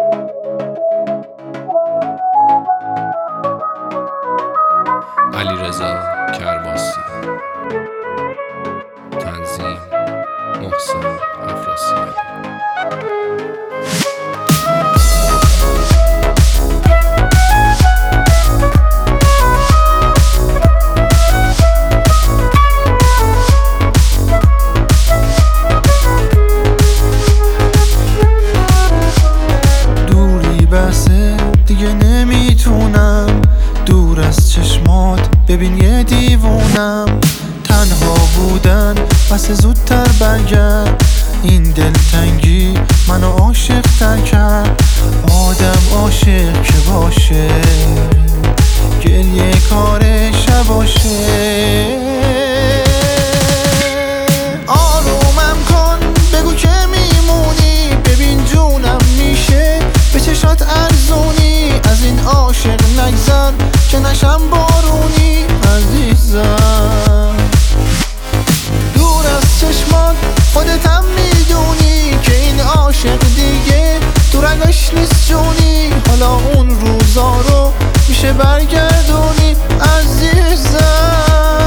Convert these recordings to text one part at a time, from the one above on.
علیرضا کرباسی، تنظیم محسن افراسیاب. دوری بسه دیگه نمیتونم، دور از چشمات ببین یه دیوونم. تنها بودن بس زودتر برگرد، این دلتنگی منو عاشق تر کرد. آدم عاشق که باشه گریه کار شباشه. آرومم کن بگو که میمونی، ببین جونم میشه به چشات ارزونی. از این عاشق نگذر که نشم بارونی عزیزم. دور از چشمات خودتم میدونی که این عاشق دیگه تو رگاش نیست جونی. حالا اون روزا رو میشه برگردونی عزیزم.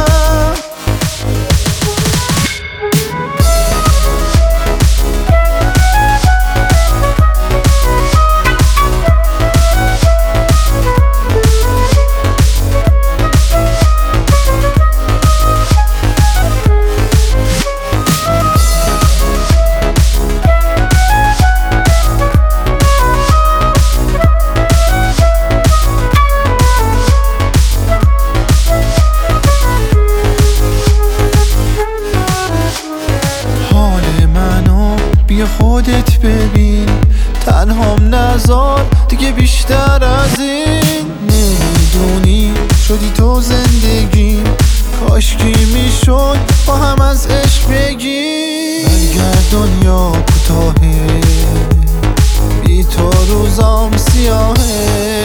بیا خودت ببین، تنهام نذار دیگه بیشتر از این. نمیدونی شدی تو زندگی، کاشکی میشد با هم از عشق بگی. برگرد دنیا کوتاهه، بی تو روزام سیاهه.